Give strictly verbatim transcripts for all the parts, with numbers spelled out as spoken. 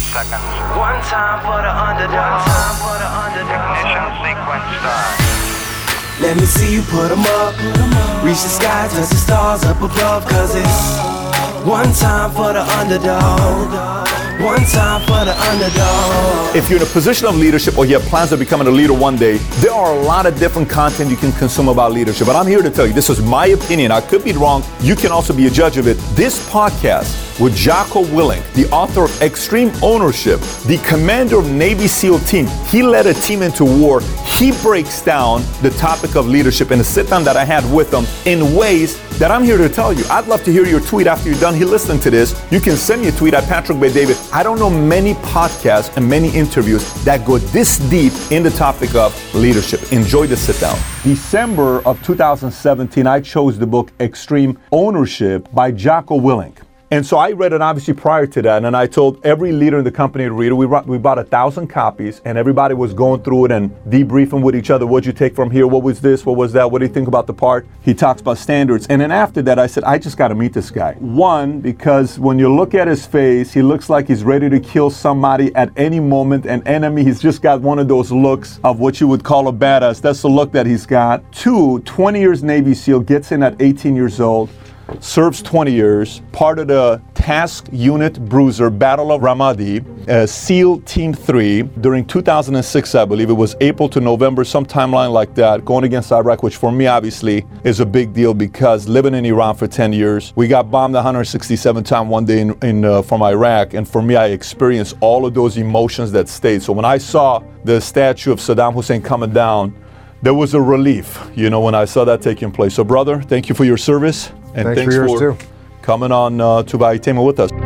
seconds. One time for the underdog. One time for the underdog. Ignition sequence start. Let me see you put 'em up. Reach the sky, touch the stars up above. Cause it's one time for the underdog. One time for the underdog. If you're in a position of leadership or you have plans of becoming a leader one day, there are a lot of different content you can consume about leadership. But I'm here to tell you, this is my opinion. I could be wrong. You can also be a judge of it. This podcast with Jocko Willink, the author of Extreme Ownership, the commander of Navy SEAL team. He led a team into war. He breaks down the topic of leadership in a sit-down that I had with him in ways that I'm here to tell you. I'd love to hear your tweet after you're done here listening to this. You can send me a tweet at Patrick Bay David. I don't know many podcasts and many interviews that go this deep in the topic of leadership. Enjoy the sit-down. December of two thousand seventeen, I chose the book Extreme Ownership by Jocko Willink. And so I read it obviously prior to that, and I told every leader in the company to read it. We, we bought a thousand copies, and everybody was going through it and debriefing with each other. What'd you take from here? What was this? What was that? What do you think about the part? He talks about standards. And then after that, I said, I just got to meet this guy. One, because when you look at his face, he looks like he's ready to kill somebody at any moment, an enemy. He's just got one of those looks of what you would call a badass. That's the look that he's got. Two, twenty years Navy SEAL, gets in at eighteen years old. Serves twenty years, part of the Task Unit Bruiser Battle of Ramadi, uh, SEAL Team three, during two thousand six, I believe. It was April to November, some timeline like that, going against Iraq, which for me, obviously, is a big deal because living in Iran for ten years, we got bombed one hundred sixty-seven times one day in, in uh, from Iraq, and for me, I experienced all of those emotions that stayed. So when I saw the statue of Saddam Hussein coming down, there was a relief, you know, when I saw that taking place. So, brother, thank you for your service. And thanks, thanks for, yours for too. coming on uh, to Baitema with us.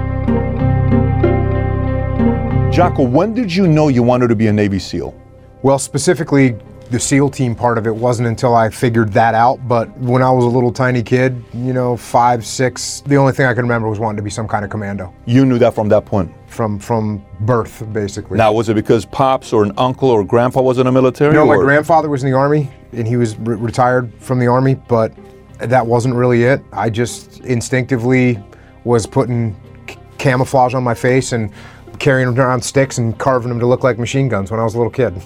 Jocko, when did you know you wanted to be a Navy SEAL? Well, specifically, the SEAL team part of it wasn't until I figured that out. But when I was a little tiny kid, you know, five, six, the only thing I can remember was wanting to be some kind of commando. You knew that from that point? From from birth, basically. Now, was it because pops or an uncle or grandpa was in the military? No, my or? grandfather was in the Army, and he was re- retired from the Army, but that wasn't really it. I just instinctively was putting c- camouflage on my face and carrying around sticks and carving them to look like machine guns when I was a little kid.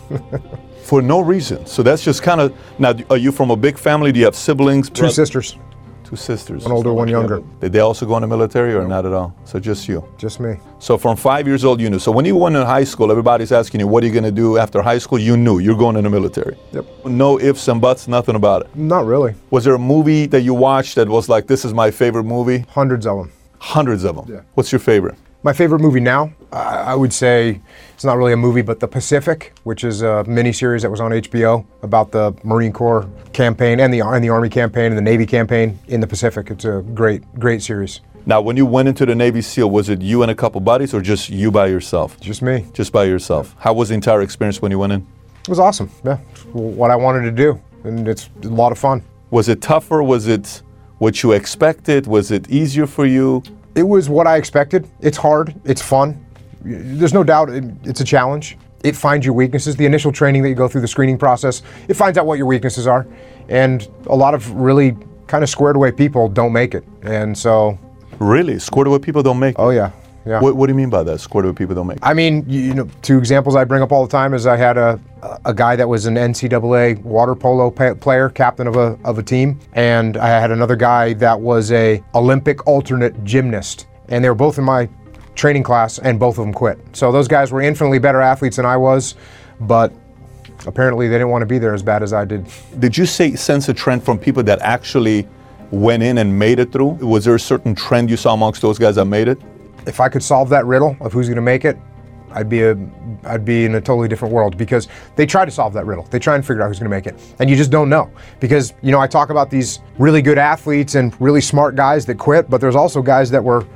For no reason. So that's just kind of, now, are you from a big family? Do you have siblings? Two sisters. Two sisters. One older, one younger. Did they also go in the military or not at all? So just you? Just me. So from five years old, you knew. So when you went in high school, everybody's asking you, what are you going to do after high school? You knew you're going in the military. Yep. No ifs and buts, nothing about it. Not really. Was there a movie that you watched that was like, this is my favorite movie? Hundreds of them. Hundreds of them. Yeah. What's your favorite? My favorite movie now, uh, I would say, it's not really a movie, but The Pacific, which is a miniseries that was on H B O about the Marine Corps campaign and the and the Army campaign and the Navy campaign in the Pacific. It's a great, great series. Now, when you went into the Navy SEAL, was it you and a couple buddies or just you by yourself? Just me. Just by yourself. How was the entire experience when you went in? It was awesome, yeah. It's what I wanted to do, and it's a lot of fun. Was it tougher? Was it what you expected? Was it easier for you? It was what I expected. It's hard. It's fun. There's no doubt it, it's a challenge. It finds your weaknesses. The initial training that you go through the screening process, it finds out what your weaknesses are. And a lot of really kind of squared away people don't make it. And so... Really? Squared away people don't make it? Oh, yeah. Yeah. What, what do you mean by that, squared away people don't make it? I mean, you, you know, two examples I bring up all the time is I had a a guy that was an N C double A water polo pa- player, captain of a of a team, and I had another guy that was a Olympic alternate gymnast, and they were both in my training class, and both of them quit. So those guys were infinitely better athletes than I was, but apparently they didn't want to be there as bad as I did. Did you say sense a trend from people that actually went in and made it through? Was there a certain trend you saw amongst those guys that made it? If I could solve that riddle of who's going to make it, I'd be a, I'd be in a totally different world, because they try to solve that riddle. They try and figure out who's going to make it, and you just don't know. Because, you know, I talk about these really good athletes and really smart guys that quit, but there's also guys that were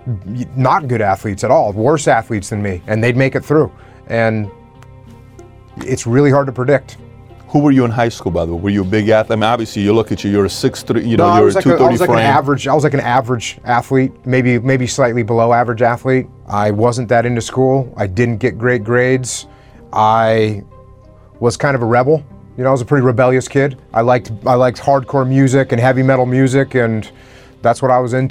not good athletes at all, worse athletes than me, and they'd make it through. And it's really hard to predict. Who were you in high school, by the way? Were you a big athlete? I mean, obviously, you look at you, you're a six three, you know, no, you're a a two thirty I was like frame. an average, I was like an average athlete, maybe maybe slightly below average athlete. I wasn't that into school. I didn't get great grades. I was kind of a rebel. You know, I was a pretty rebellious kid. I liked I liked hardcore music and heavy metal music, and that's what I was into.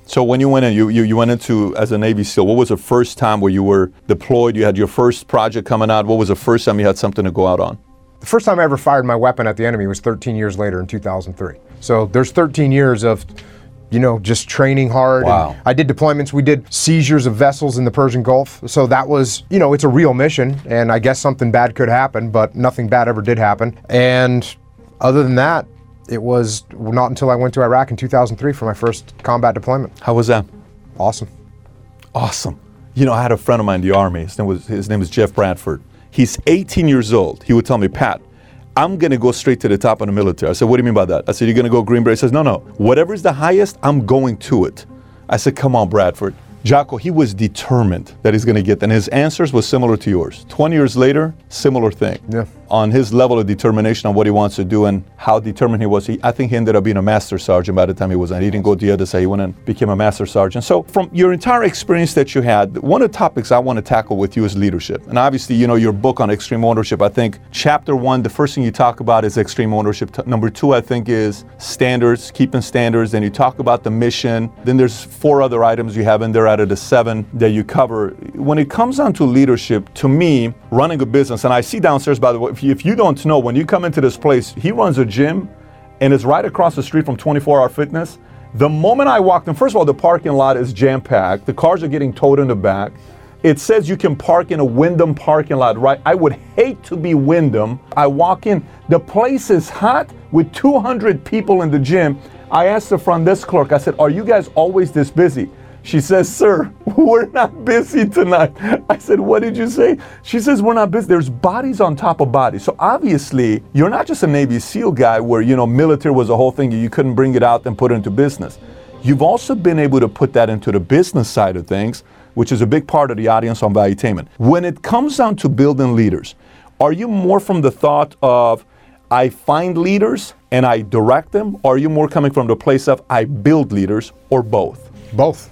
So when you went in, you, you, you went into as a Navy SEAL, what was the first time where you were deployed, you had your first project coming out? What was the first time you had something to go out on? The first time I ever fired my weapon at the enemy was thirteen years later in two thousand three. So there's thirteen years of, you know, just training hard. Wow. And I did deployments. We did seizures of vessels in the Persian Gulf. So that was, you know, it's a real mission. And I guess something bad could happen, but nothing bad ever did happen. And other than that, it was not until I went to Iraq in two thousand three for my first combat deployment. How was that? Awesome. Awesome. You know, I had a friend of mine in the Army. His name was, his name is Jeff Bradford. He's eighteen years old. He would tell me, Pat, I'm going to go straight to the top of the military. I said, what do you mean by that? I said, you're going to go Green Beret? He says, no, no. Whatever is the highest, I'm going to it. I said, come on, Bradford. Jocko, he was determined that he's going to get that. And his answers was similar to yours. twenty years later, similar thing. Yeah. On his level of determination on what he wants to do and how determined he was, he, I think he ended up being a master sergeant by the time he was on. He didn't go to the other side. He went and became a master sergeant. So from your entire experience that you had, one of the topics I want to tackle with you is leadership. And obviously, you know, your book on extreme ownership, I think chapter one, the first thing you talk about is extreme ownership. T- number two, I think, is standards, keeping standards. Then you talk about the mission. Then there's four other items you have in there out of the seven that you cover. When it comes down to leadership, to me, running a business, and I see downstairs, by the way, if you, if you don't know, when you come into this place, he runs a gym and it's right across the street from twenty-four hour fitness. The moment I walked in, first of all, the parking lot is jam-packed. The cars are getting towed in the back. It says you can park in a Wyndham parking lot, right? I would hate to be Wyndham. I walk in, the place is hot with two hundred people in the gym. I asked the front desk clerk, I said, are you guys always this busy? She says, sir, we're not busy tonight. I said, what did you say? She says, we're not busy. There's bodies on top of bodies. So obviously, you're not just a Navy SEAL guy where, you know, military was a whole thing. You couldn't bring it out and put it into business. You've also been able to put that into the business side of things, which is a big part of the audience on Valuetainment. When it comes down to building leaders, are you more from the thought of, I find leaders and I direct them? Or are you more coming from the place of, I build leaders, or both? Both.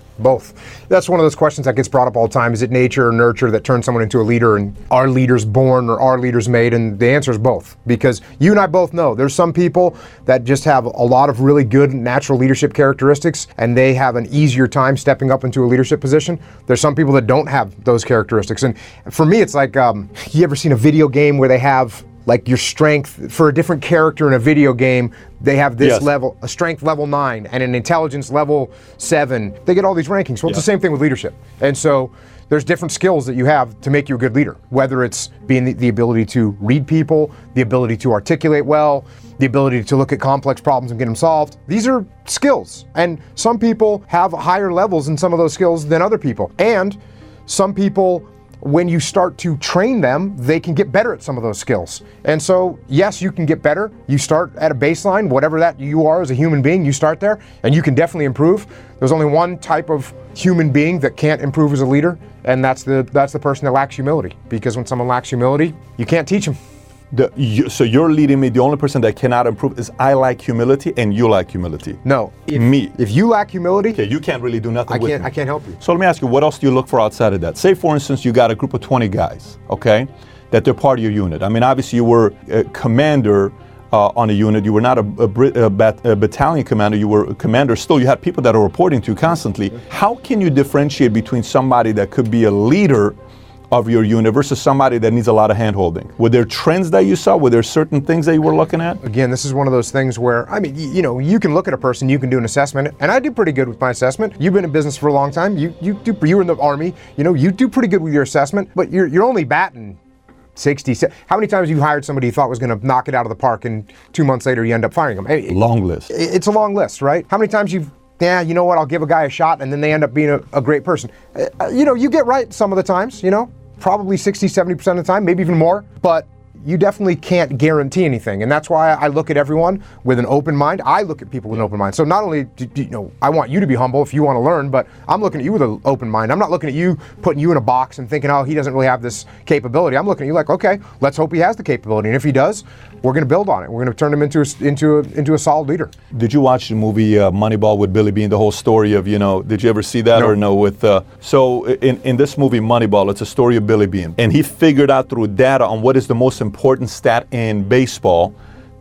Both. That's one of those questions that gets brought up all the time. Is it nature or nurture that turns someone into a leader, and are leaders born or are leaders made? And the answer is both, because you and I both know there's some people that just have a lot of really good natural leadership characteristics and they have an easier time stepping up into a leadership position. There's some people that don't have those characteristics. And for me, it's like, um, you ever seen a video game where they have like your strength for a different character in a video game? They have this Yes. level, a strength level nine and an intelligence level seven. They get all these rankings. Well, it's Yeah. the same thing with leadership. And so there's different skills that you have to make you a good leader, whether it's being the, the ability to read people, the ability to articulate well, the ability to look at complex problems and get them solved. These are skills. And some people have higher levels in some of those skills than other people. And some people, when you start to train them, they can get better at some of those skills. And so, yes, you can get better. You start at a baseline, whatever that you are as a human being, you start there, and you can definitely improve. There's only one type of human being that can't improve as a leader, and that's the that's the person that lacks humility. Because when someone lacks humility, you can't teach them. The, you, so you're leading me, the only person that cannot improve is I lack humility and you lack humility. No. If, Me. If you lack humility, Okay, you can't really do nothing I with can't me. I can't help you. So let me ask you, what else do you look for outside of that? Say, for instance, you got a group of twenty guys, okay, that they're part of your unit. I mean, obviously you were a commander uh, on a unit. You were not a, a, Brit, a, bat, a battalion commander. You were a commander still. You had people that are reporting to you constantly. How can you differentiate between somebody that could be a leader of your unit versus somebody that needs a lot of hand-holding? Were there trends that you saw? Were there certain things that you were looking at? Again, this is one of those things where, I mean, you, you know, you can look at a person, you can do an assessment, and I do pretty good with my assessment. You've been in business for a long time. You you do you were in the Army. You know, you do pretty good with your assessment, but you're you're only batting sixty. How many times have you hired somebody you thought was going to knock it out of the park, and two months later you end up firing them? It, Long list. it- it's a long list, right? How many times you've yeah, you know what? I'll give a guy a shot, and then they end up being a, a great person. Uh, you know, you get right some of the times. You know. Probably sixty, seventy percent of the time, maybe even more, but you definitely can't guarantee anything. And that's why I look at everyone with an open mind. I look at people with an open mind. So not only, do, you know, I want you to be humble if you want to learn, but I'm looking at you with an open mind. I'm not looking at you, putting you in a box and thinking, oh, he doesn't really have this capability. I'm looking at you like, okay, let's hope he has the capability. And if he does, we're going to build on it. We're going to turn him into a, into a, into a solid leader. Did you watch the movie uh, Moneyball with Billy Bean? The whole story of, you know, did you ever see that No. or no? With uh, so in, in this movie Moneyball, it's a story of Billy Bean, and he figured out through data on what is the most important stat in baseball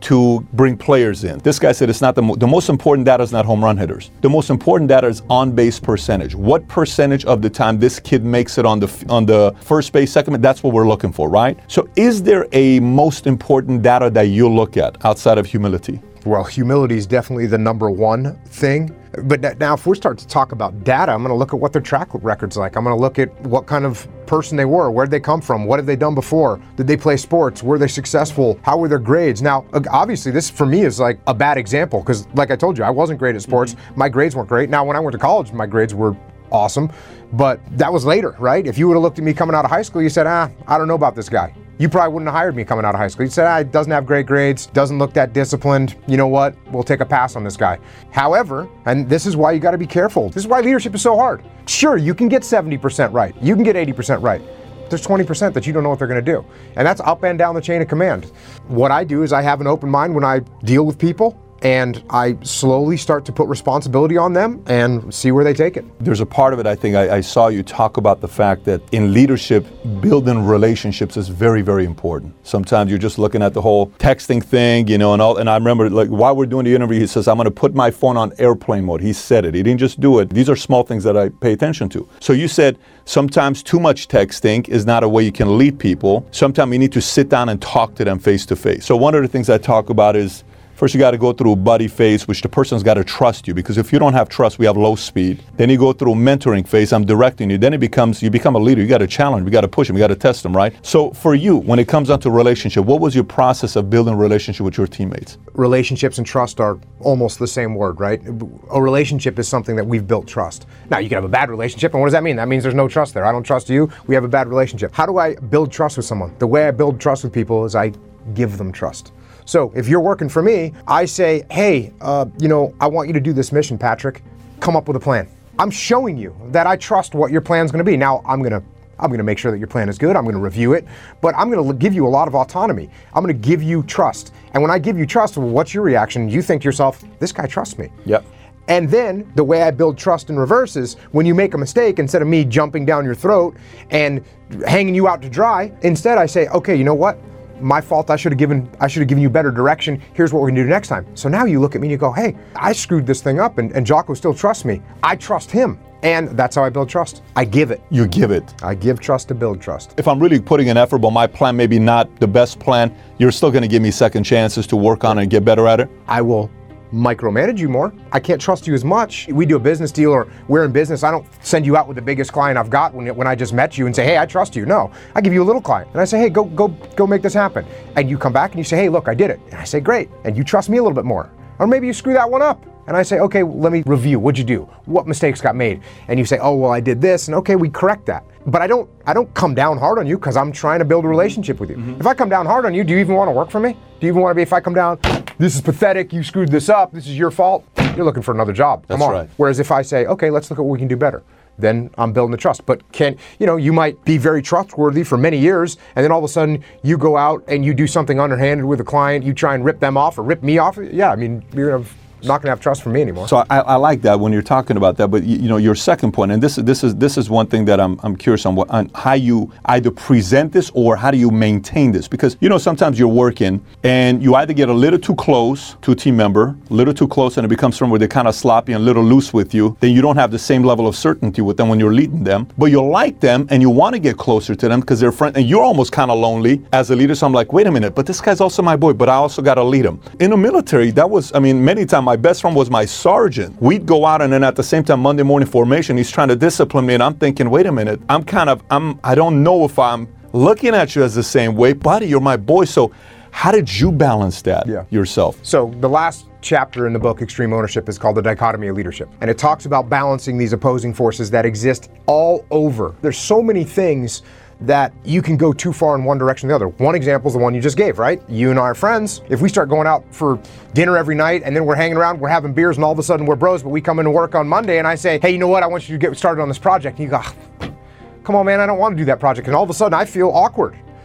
to bring players in. This guy said it's not the, mo- the most important data is not home run hitters. The most important data is on-base percentage. What percentage of the time this kid makes it on the f- on the first base, second base, that's what we're looking for, right? So is there a most important data that you look at outside of humility? Well, humility is definitely the number one thing. But now if we start to talk about data, I'm going to look at what their track record's like. I'm going to look at what kind of person they were, where did they come from, what have they done before, did they play sports, were they successful, how were their grades? Now, obviously this for me is like a bad example because like I told you, I wasn't great at sports. Mm-hmm. My grades weren't great. Now when I went to college, my grades were awesome, but that was later, right? If you would have looked at me coming out of high school, you said, ah, I don't know about this guy. You probably wouldn't have hired me coming out of high school. You said, ah, he doesn't have great grades, doesn't look that disciplined. You know what? We'll take a pass on this guy. However, and this is why you got to be careful. This is why leadership is so hard. Sure, you can get seventy percent right. You can get eighty percent right. There's twenty percent that you don't know what they're going to do. And that's up and down the chain of command. What I do is I have an open mind when I deal with people, and I slowly start to put responsibility on them and see where they take it. There's a part of it, I think, I, I saw you talk about the fact that in leadership, building relationships is very, very important. Sometimes you're just looking at the whole texting thing, you know, and all. And I remember, like, while we're doing the interview, he says, I'm going to put my phone on airplane mode. He said it. He didn't just do it. These are small things that I pay attention to. So you said sometimes too much texting is not a way you can lead people. Sometimes you need to sit down and talk to them face to face. So one of the things I talk about is, first, you got to go through buddy phase, which the person's got to trust you, because if you don't have trust, we have low speed. Then you go through mentoring phase. I'm directing you. Then it becomes you become a leader. You got to challenge. We got to push them. We got to test them, right? So for you, when it comes down to relationship, what was your process of building a relationship with your teammates? Relationships and trust are almost the same word, right? A relationship is something that we've built trust. Now, you can have a bad relationship, and what does that mean? That means there's no trust there. I don't trust you. We have a bad relationship. How do I build trust with someone? The way I build trust with people is I give them trust. So if you're working for me, I say, hey, uh, you know, I want you to do this mission, Patrick. Come up with a plan. I'm showing you that I trust what your plan's going to be. Now, I'm going to I'm going to make sure that your plan is good. I'm going to review it, but I'm going to give you a lot of autonomy. I'm going to give you trust. And when I give you trust, well, what's your reaction? You think to yourself, this guy trusts me. Yep. And then the way I build trust in reverse is when you make a mistake, instead of me jumping down your throat and hanging you out to dry, instead I say, okay, you know what? My fault, I should have given I should have given you better direction. Here's what we're gonna do next time. So now you look at me and you go, hey, I screwed this thing up and, and Jocko still trusts me. I trust him. And that's how I build trust. I give it. You give it. I give trust to build trust. If I'm really putting an effort, but my plan maybe not the best plan, you're still gonna give me second chances to work on it and get better at it? I will micromanage you more. I can't trust you as much. We do a business deal or we're in business. I don't send you out with the biggest client I've got when, when I just met you and say, hey, I trust you. No, I give you a little client and I say, hey, go, go, go make this happen. And you come back and you say, hey, look, I did it. And I say, great. And you trust me a little bit more. Or maybe you screw that one up. And I say, okay, let me review. What'd you do? What mistakes got made? And you say, oh, well, I did this. And okay, we correct that. But I don't I don't come down hard on you because I'm trying to build a relationship with you. Mm-hmm. If I come down hard on you, do you even want to work for me? Do you even want to be, if I come down, this is pathetic, you screwed this up, this is your fault, you're looking for another job. Come That's on. Right. Whereas if I say, okay, let's look at what we can do better, then I'm building the trust. But can, you know, you might be very trustworthy for many years, and then all of a sudden you go out and you do something underhanded with a client, you try and rip them off or rip me off. Yeah, I mean, you're gonna have, not going to have trust for me anymore. So I, I like that when you're talking about that. But you, you know, your second point, and this is this is this is one thing that I'm I'm curious on, what, on how you either present this or how do you maintain this? Because you know sometimes you're working and you either get a little too close to a team member, a little too close, and it becomes somewhere they're kind of sloppy and a little loose with you. Then you don't have the same level of certainty with them when you're leading them. But you like them and you want to get closer to them because they're friends, and you're almost kind of lonely as a leader. So I'm like, wait a minute, but this guy's also my boy, but I also got to lead him. In the military, that was, I mean, many times my best friend was my sergeant. We'd go out and then at the same time, Monday morning formation, he's trying to discipline me and I'm thinking, wait a minute, I'm kind of, I'm, I don't know if I'm looking at you as the same way, buddy, you're my boy. So how did you balance that yeah. yourself? So the last chapter in the book, Extreme Ownership, is called The Dichotomy of Leadership. And it talks about balancing these opposing forces that exist all over. There's so many things that you can go too far in one direction or the other. One example is the one you just gave, right? You and I are friends. If we start going out for dinner every night and then we're hanging around, we're having beers, and all of a sudden we're bros, but we come into work on Monday and I say, hey, you know what? I want you to get started on this project. And you go, come on, man, I don't want to do that project. And all of a sudden I feel awkward.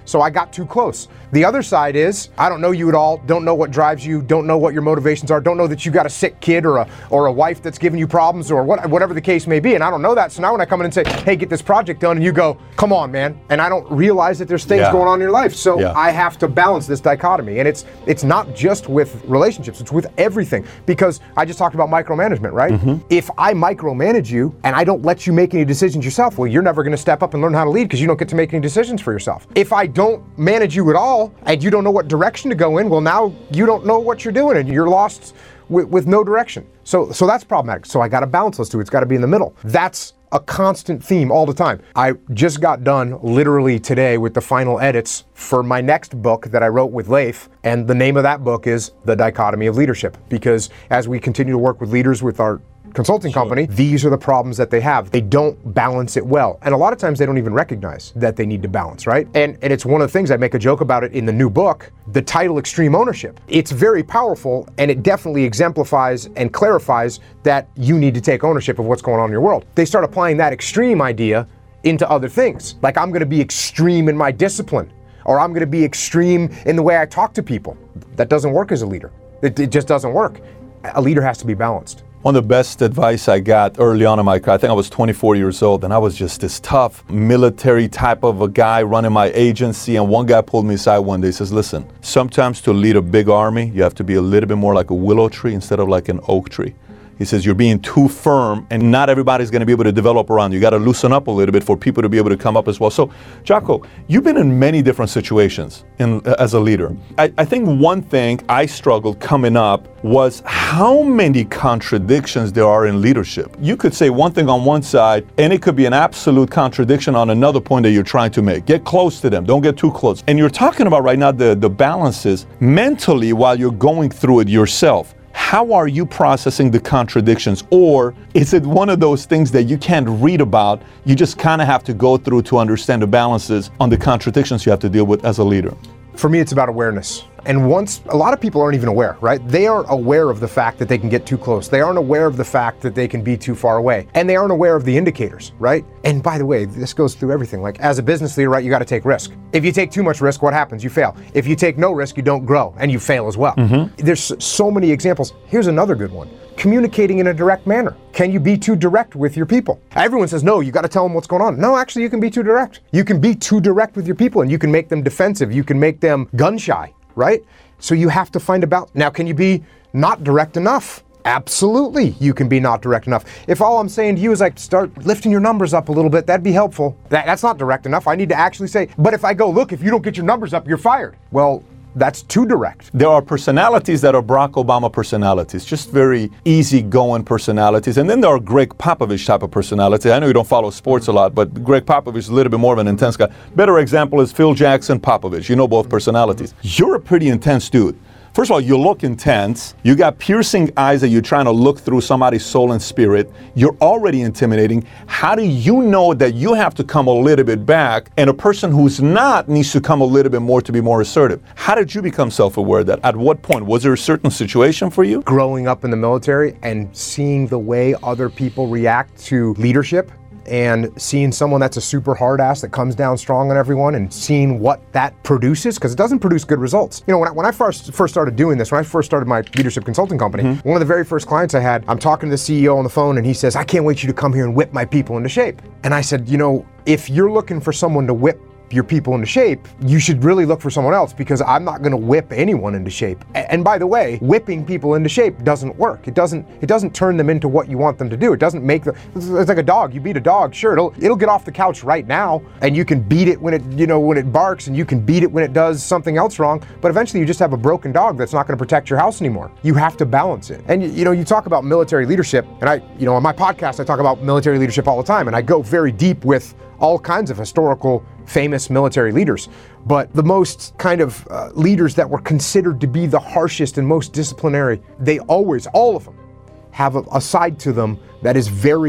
so I got too close. The other side is, I don't know you at all, don't know what drives you, don't know what your motivations are, don't know that you got a sick kid or a or a wife that's giving you problems or what, whatever the case may be, and I don't know that. So now when I come in and say, hey, get this project done, and you go, come on, man, and I don't realize that there's things Yeah. going on in your life. So Yeah. I have to balance this dichotomy, and it's it's not just with relationships, it's with everything. Because I just talked about micromanagement, right? Mm-hmm. If I micromanage you and I don't let you make any decisions yourself, well, you're never going to step up and learn how to lead because you don't get to make any decisions for yourself. If I don't manage you at all and you don't know what direction to go in, well, now you don't know what you're doing and you're lost with, with no direction. So, so that's problematic. So I got to balance those two. It's got to be in the middle. That's a constant theme all the time. I just got done literally today with the final edits for my next book that I wrote with Leif, and the name of that book is The Dichotomy of Leadership, because as we continue to work with leaders with our consulting company, these are the problems that they have. They don't balance it well. And a lot of times they don't even recognize that they need to balance, right? And and it's one of the things, I make a joke about it in the new book, the title Extreme Ownership. It's very powerful, and it definitely exemplifies and clarifies that you need to take ownership of what's going on in your world. They start applying that extreme idea into other things. Like, I'm gonna be extreme in my discipline, or I'm gonna be extreme in the way I talk to people. That doesn't work as a leader. It, it just doesn't work. A leader has to be balanced. One of the best advice I got early on in my career, I think I was twenty-four years old, and I was just this tough military type of a guy running my agency, and one guy pulled me aside one day, says, listen, sometimes to lead a big army, you have to be a little bit more like a willow tree instead of like an oak tree. He says, you're being too firm, and not everybody's going to be able to develop around you. You got to loosen up a little bit for people to be able to come up as well. So, Jocko, you've been in many different situations in, as a leader. I, I think one thing I struggled coming up was how many contradictions there are in leadership. You could say one thing on one side, and it could be an absolute contradiction on another point that you're trying to make. Get close to them. Don't get too close. And you're talking about right now the, the balances mentally while you're going through it yourself. How are you processing the contradictions? Or is it one of those things that you can't read about, you just kind of have to go through to understand the balances on the contradictions you have to deal with as a leader? For me, it's about awareness. And once, a lot of people aren't even aware, right? They aren't aware of the fact that they can get too close. They aren't aware of the fact that they can be too far away. And they aren't aware of the indicators, right? And by the way, this goes through everything. Like, as a business leader, right, you got to take risk. If you take too much risk, what happens? You fail. If you take no risk, you don't grow, and you fail as well. Mm-hmm. There's so many examples. Here's another good one. Communicating in a direct manner. Can you be too direct with your people? Everyone says, no, you got to tell them what's going on. No, actually, you can be too direct. You can be too direct with your people, and you can make them defensive. You can make them gun shy, right? So you have to find a balance. Now, can you be not direct enough? Absolutely, you can be not direct enough. If all I'm saying to you is like, start lifting your numbers up a little bit, that'd be helpful. That, that's not direct enough. I need to actually say, but if I go, look, if you don't get your numbers up, you're fired. Well, that's too direct. There are personalities that are Barack Obama personalities, just very easygoing personalities. And then there are Greg Popovich type of personalities. I know you don't follow sports a lot, but Greg Popovich is a little bit more of an intense guy. Better example is Phil Jackson, Popovich. You know both personalities. You're a pretty intense dude. First of all, you look intense. You got piercing eyes that you're trying to look through somebody's soul and spirit. You're already intimidating. How do you know that you have to come a little bit back and a person who's not needs to come a little bit more to be more assertive? How did you become self-aware of that? At what point? Was there a certain situation for you? Growing up in the military and seeing the way other people react to leadership, and seeing someone that's a super hard ass that comes down strong on everyone, and seeing what that produces, because it doesn't produce good results. You know, when I, when I first first started doing this, when I first started my leadership consulting company, mm-hmm. one of the very first clients I had, I'm talking to the C E O on the phone, and he says, I can't wait you to come here and whip my people into shape. And I said, you know, if you're looking for someone to whip your people into shape, you should really look for someone else, because I'm not going to whip anyone into shape. And by the way, whipping people into shape doesn't work. It doesn't it doesn't turn them into what you want them to do. It doesn't make them, it's like a dog. You beat a dog, sure, it'll it'll get off the couch right now, and you can beat it when it, you know, when it barks, and you can beat it when it does something else wrong, but eventually you just have a broken dog that's not going to protect your house anymore. You have to balance it. And you know, you talk about military leadership, and I, you know, on my podcast I talk about military leadership all the time, and I go very deep with all kinds of historical famous military leaders, but the most kind of uh, leaders that were considered to be the harshest and most disciplinary, they always, all of them, have a, a side to them that is very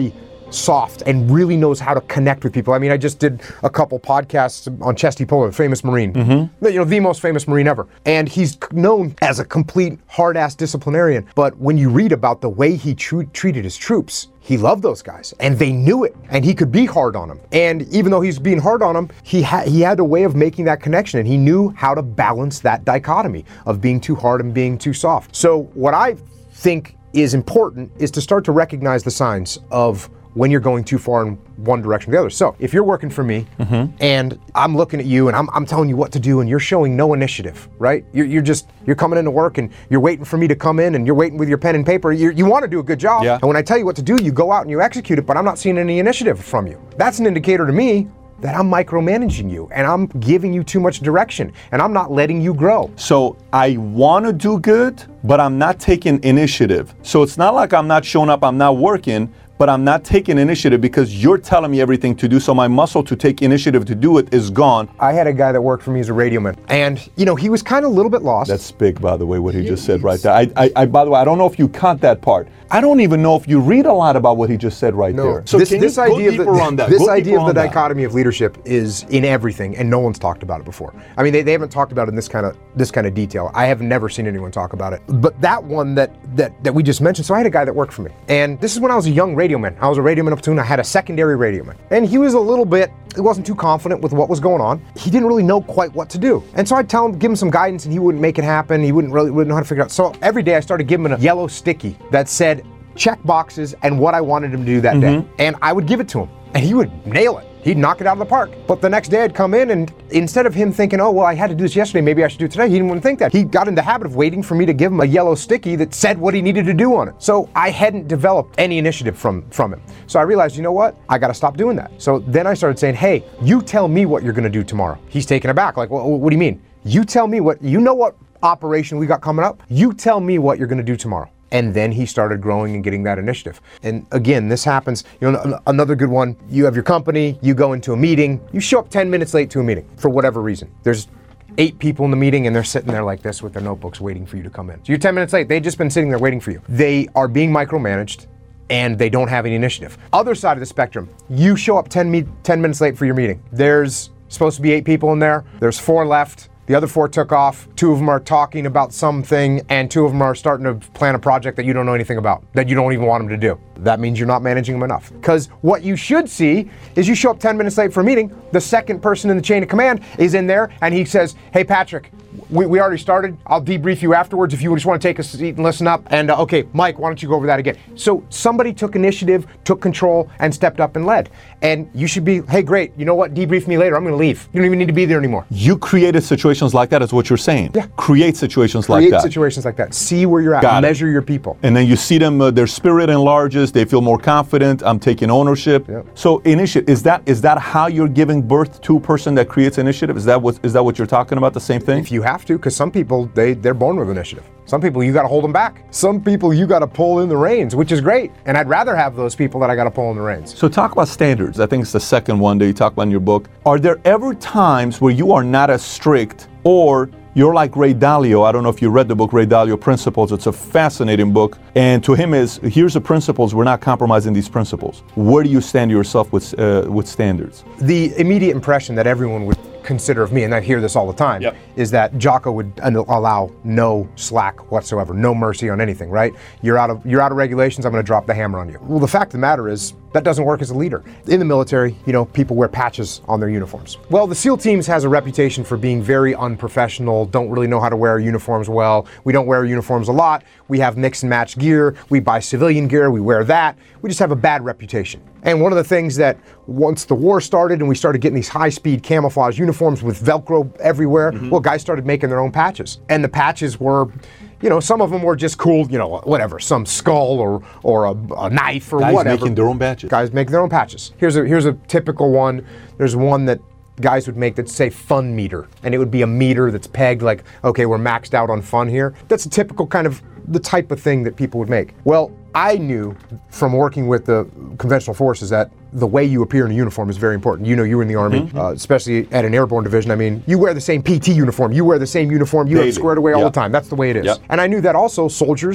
soft and really knows how to connect with people. I mean, I just did a couple podcasts on Chesty Puller, the famous Marine, mm-hmm. you know, the most famous Marine ever. And he's known as a complete hard-ass disciplinarian. But when you read about the way he tr- treated his troops, he loved those guys, and they knew it, and he could be hard on them. And even though he's being hard on them, he had he had a way of making that connection, and he knew how to balance that dichotomy of being too hard and being too soft. So what I think is important is to start to recognize the signs of when you're going too far in one direction or the other. So if you're working for me mm-hmm. and I'm looking at you and I'm, I'm telling you what to do and you're showing no initiative, right? You're, you're just, you're coming into work and you're waiting for me to come in and you're waiting with your pen and paper. You, you want to do a good job. Yeah. And when I tell you what to do, you go out and you execute it, but I'm not seeing any initiative from you. That's an indicator to me that I'm micromanaging you and I'm giving you too much direction and I'm not letting you grow. So I want to do good, but I'm not taking initiative. So it's not like I'm not showing up, I'm not working, but I'm not taking initiative because you're telling me everything to do. So my muscle to take initiative to do it is gone. I had a guy that worked for me as a radio man, and you know, he was kind of a little bit lost. That's big, by the way, what he just said right there. I, I, I, by the way, I don't know if you caught that part. I don't even know if you read a lot about what he just said right no. there. So this, can this you idea go deeper of the, on that? This Go idea of the that. dichotomy of leadership is in everything, and no one's talked about it before. I mean, they, they haven't talked about it in this kind of this kind of detail. I have never seen anyone talk about it. But that one that that that we just mentioned. So I had a guy that worked for me, and this is when I was a young radio man. I was a radio man of platoon. I had a secondary radio man, and he was a little bit. He wasn't too confident with what was going on. He didn't really know quite what to do, and so I'd tell him, give him some guidance, and he wouldn't make it happen. He wouldn't really wouldn't know how to figure it out. So every day I started giving him a yellow sticky that said check boxes and what I wanted him to do that mm-hmm. day. And I would give it to him and he would nail it. He'd knock it out of the park. But the next day I'd come in and instead of him thinking, oh, well, I had to do this yesterday, maybe I should do it today, he didn't want to think that. He got in the habit of waiting for me to give him a yellow sticky that said what he needed to do on it. So I hadn't developed any initiative from, from him. So I realized, you know what? I got to stop doing that. So then I started saying, hey, you tell me what you're going to do tomorrow. He's taken aback. Like, well, what do you mean? You tell me what, you know what operation we got coming up? You tell me what you're going to do tomorrow. And then he started growing and getting that initiative. And again, this happens, you know, another good one, you have your company, you go into a meeting, you show up ten minutes late to a meeting for whatever reason. There's eight people in the meeting and they're sitting there like this with their notebooks waiting for you to come in. So you're ten minutes late, they've just been sitting there waiting for you. They are being micromanaged and they don't have any initiative. Other side of the spectrum, you show up ten, me- ten minutes late for your meeting. There's supposed to be eight people in there, there's four left. The other four took off, two of them are talking about something, and two of them are starting to plan a project that you don't know anything about, that you don't even want them to do. That means you're not managing them enough. Because what you should see is you show up ten minutes late for a meeting, the second person in the chain of command is in there, and he says, hey Patrick, we, we already started, I'll debrief you afterwards if you just want to take a seat and listen up, and uh, okay, Mike, why don't you go over that again? So somebody took initiative, took control, and stepped up and led. And you should be, hey great, you know what, debrief me later, I'm gonna leave. You don't even need to be there anymore. You created situations like that is what you're saying. Yeah. Create situations Create like that. Create situations like that. See where you're at. Got Measure it. your people. And then you see them, uh, their spirit enlarges, they feel more confident, I'm taking ownership. Yep. So initiative, is that is that how you're giving birth to a person that creates initiative? Is that what is that what you're talking about, the same thing? If you have to, because some people, they, they're born with initiative. Some people, you got to hold them back. Some people, you got to pull in the reins, which is great. And I'd rather have those people that I got to pull in the reins. So talk about standards. I think it's the second one that you talk about in your book. Are there ever times where you are not as strict, or you're like Ray Dalio? I don't know if you read the book, Ray Dalio Principles. It's a fascinating book. And to him is, here's the principles, we're not compromising these principles. Where do you stand yourself with, uh, with standards? The immediate impression that everyone would consider of me, and I hear this all the time, yep. is that Jocko would allow no slack whatsoever, no mercy on anything, right? You're out of you're out of regulations, I'm gonna drop the hammer on you. Well, the fact of the matter is, that doesn't work as a leader. In the military, you know, people wear patches on their uniforms. Well, the SEAL Teams has a reputation for being very unprofessional, don't really know how to wear our uniforms well. We don't wear our uniforms a lot. We have mix and match gear. We buy civilian gear, we wear that. We just have a bad reputation. And one of the things that once the war started and we started getting these high-speed camouflage uniforms with Velcro everywhere, mm-hmm. well, guys started making their own patches. And the patches were, you know, some of them were just cool, you know, whatever, some skull or or a, a knife or guys whatever. Guys making their own patches. Guys make their own patches. Here's a here's a typical one. There's one that guys would make that say fun meter, and it would be a meter that's pegged like, okay, we're maxed out on fun here. That's a typical kind of the type of thing that people would make. Well, I knew from working with the conventional forces that the way you appear in a uniform is very important. You know, you were in the Army, mm-hmm. uh, especially at an airborne division. I mean, you wear the same P T uniform, you wear the same uniform, you have it squared away all yep. the time. That's the way it is. Yep. And I knew that also soldiers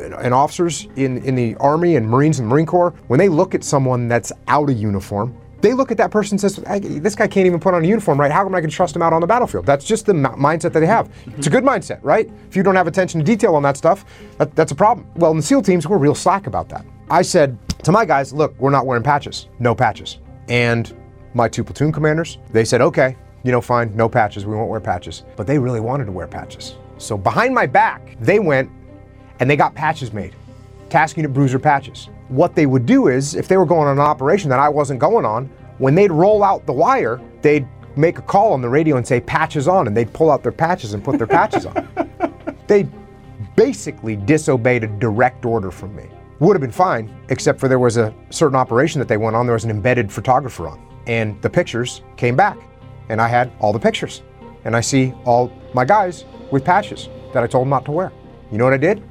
and officers in, in the Army and Marines and Marine Corps, when they look at someone that's out of uniform, they look at that person and says, hey, this guy can't even put on a uniform, right? How am I going to trust him out on the battlefield? That's just the m- mindset that they have. It's a good mindset, right? If you don't have attention to detail on that stuff, that, that's a problem. Well, in the SEAL teams, we're real slack about that. I said to my guys, look, we're not wearing patches, no patches. And my two platoon commanders, they said, okay, you know, fine, no patches, we won't wear patches. But they really wanted to wear patches. So behind my back, they went and they got patches made, task unit bruiser patches. What they would do is, if they were going on an operation that I wasn't going on, when they'd roll out the wire, they'd make a call on the radio and say, patches on, and they'd pull out their patches and put their patches on. They basically disobeyed a direct order from me. Would have been fine, except for there was a certain operation that they went on, there was an embedded photographer on, and the pictures came back, and I had all the pictures. And I see all my guys with patches that I told them not to wear. You know what I did?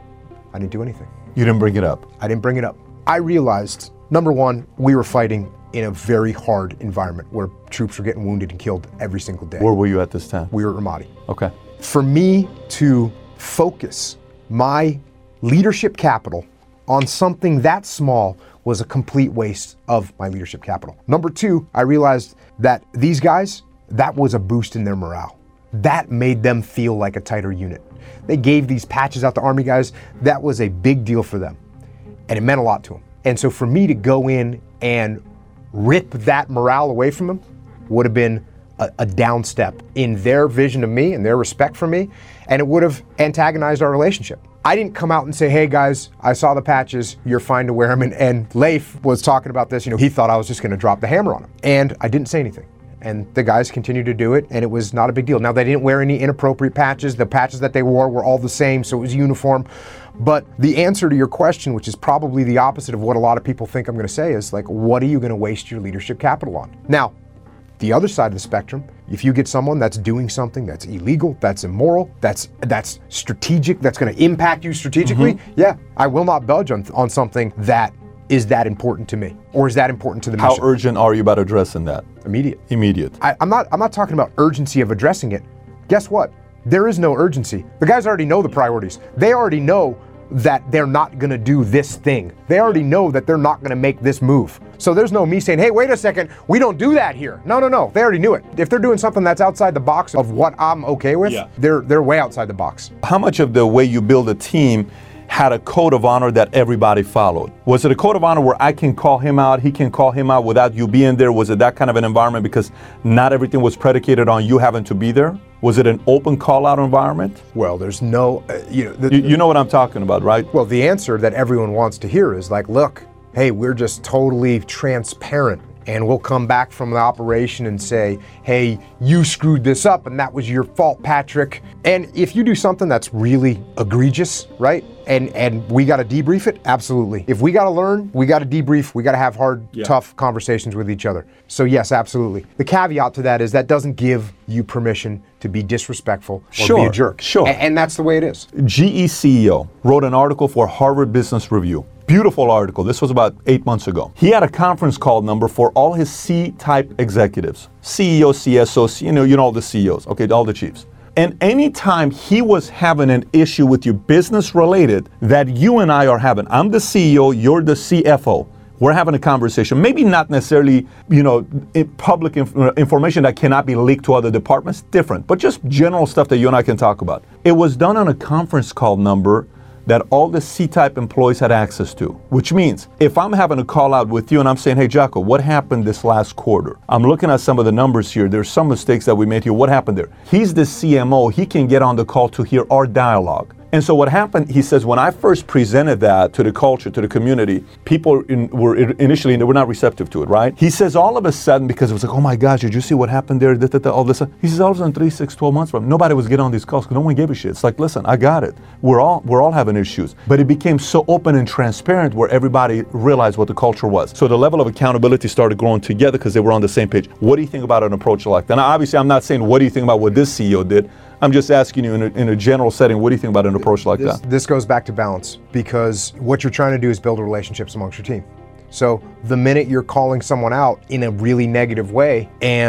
I didn't do anything. You didn't bring it up. I didn't bring it up. I realized, number one, we were fighting in a very hard environment where troops were getting wounded and killed every single day. Where were you at this time? We were at Ramadi. Okay. For me to focus my leadership capital on something that small was a complete waste of my leadership capital. Number two, I realized that these guys, that was a boost in their morale. That made them feel like a tighter unit. They gave these patches out to Army guys. That was a big deal for them. And it meant a lot to them. And so for me to go in and rip that morale away from them would have been a, a down step in their vision of me and their respect for me. And it would have antagonized our relationship. I didn't come out and say, hey guys, I saw the patches, you're fine to wear them. And, and Leif was talking about this, you know, he thought I was just gonna drop the hammer on him. And I didn't say anything. And the guys continued to do it, and it was not a big deal. Now, they didn't wear any inappropriate patches. The patches that they wore were all the same, so it was uniform. But the answer to your question, which is probably the opposite of what a lot of people think I'm gonna say, is like, what are you gonna waste your leadership capital on? Now, the other side of the spectrum, if you get someone that's doing something that's illegal, that's immoral, that's that's strategic, that's gonna impact you strategically, mm-hmm. yeah, I will not budge on, on something that is that important to me, or is that important to the mission? How urgent are you about addressing that? Immediate. Immediate. I, I'm not I'm not talking about urgency of addressing it. Guess what? There is no urgency. The guys already know the priorities. They already know that they're not gonna do this thing. They already know that they're not gonna make this move. So there's no me saying, hey, wait a second, we don't do that here. No, no, no, they already knew it. If they're doing something that's outside the box of what I'm okay with, yeah. they're they're way outside the box. How much of the way you build a team had a code of honor that everybody followed? Was it a code of honor where I can call him out, he can call him out without you being there? Was it that kind of an environment because not everything was predicated on you having to be there? Was it an open call-out environment? Well, there's no, uh, you know. The, you, you know what I'm talking about, right? Well, the answer that everyone wants to hear is like, look, hey, we're just totally transparent. And we'll come back from the operation and say, hey, you screwed this up and that was your fault, Patrick. And if you do something that's really egregious, right? And and we gotta debrief it, absolutely. If we gotta learn, we gotta debrief, we gotta have hard, yeah. tough conversations with each other. So yes, absolutely. The caveat to that is that doesn't give you permission to be disrespectful or sure, be a jerk. Sure. A- and that's the way it is. G E C E O wrote an article for Harvard Business Review. Beautiful article. This was about eight months ago. He had a conference call number for all his C-type executives. C E O, C S O, you know, you know all the C E Os, okay, all the chiefs. And anytime he was having an issue with you business related that you and I are having, I'm the C E O, you're the C F O. We're having a conversation, maybe not necessarily, you know, public inf- information that cannot be leaked to other departments, different, but just general stuff that you and I can talk about. It was done on a conference call number that all the C-type employees had access to, which means if I'm having a call out with you and I'm saying, hey, Jocko, what happened this last quarter? I'm looking at some of the numbers here. There's some mistakes that we made here. What happened there? He's the C M O. He can get on the call to hear our dialogue. And so what happened, he says, when I first presented that to the culture, to the community, people in, were initially, they were not receptive to it, right? He says all of a sudden, because it was like, oh my gosh, did you see what happened there? Da, da, da, all this. He says all of a sudden, three, six, twelve months from, nobody was getting on these calls because no one gave a shit. It's like, listen, I got it. We're all, we're all having issues. But it became so open and transparent where everybody realized what the culture was. So the level of accountability started growing together because they were on the same page. What do you think about an approach like that? Now, obviously, I'm not saying, what do you think about what this C E O did? I'm just asking you in a, in a general setting, what do you think about an approach like this, that? This goes back to balance, because what you're trying to do is build relationships amongst your team. So the minute you're calling someone out in a really negative way and